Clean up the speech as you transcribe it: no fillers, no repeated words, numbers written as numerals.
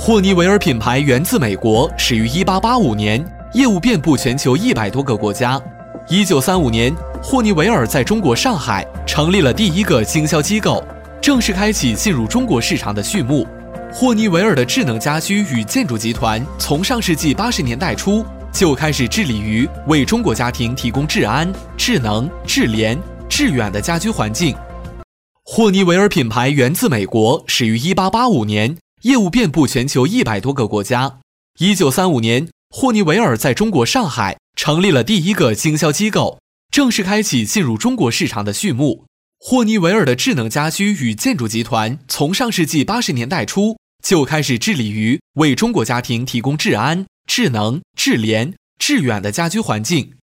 霍尼韦尔品牌源自美国，始于1885年，业务遍布全球100多个国家。1935年，霍尼韦尔在中国上海成立了第一个经销机构，正式开启进入中国市场的序幕。霍尼韦尔的智能家居与建筑集团从上世纪80年代初就开始致力于为中国家庭提供治安、智能、智联、致远的家居环境。霍尼韦尔品牌源自美国，始于1885年，业务遍布全球100多个国家。1935年，霍尼韦尔在中国上海成立了第一个经销机构，正式开启进入中国市场的序幕。霍尼韦尔的智能家居与建筑集团从上世纪80年代初就开始致力于为中国家庭提供治安、智能、智联、致远的家居环境。